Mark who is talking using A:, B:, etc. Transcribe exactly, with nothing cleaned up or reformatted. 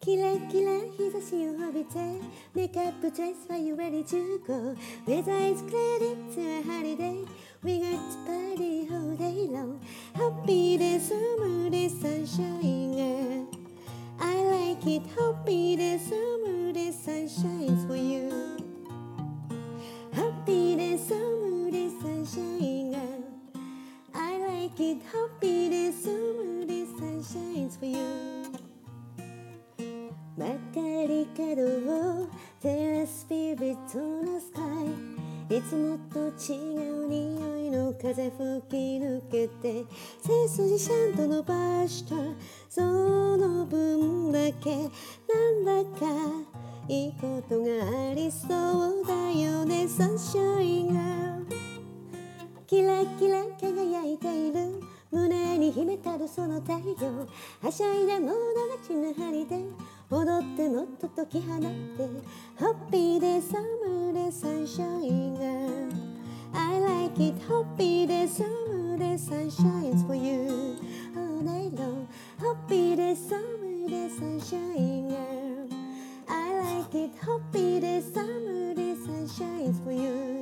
A: キラキラ日差しを浴びて Make up the dress, are you ready to go? Weather is clear, it's a holiday. We got to party all day long. Happy day, summer day, sunshine girl. I like it, happy day, summer day, sunshine's for you. Happy day, summer day, sunshine girl. I like it, happy day, summer day, sunshine's for you. 曲がり角を照らすビビットなスカイ、いつもと違う匂いの風吹き抜けて背筋ちゃんと伸ばしたその分だけなんだかいいことがありそうだよね。サンシャインがキラキラ輝いている胸に秘めたるその太陽、はしゃいだもの街の針で踊ってもっと解き放って Happy day, summer day, sunshine girl. I like it, happy day, summer day, sunshine's for you. All night long, happy day, summer day, sunshine girl. I like it, happy day, summer day, sunshine's for you.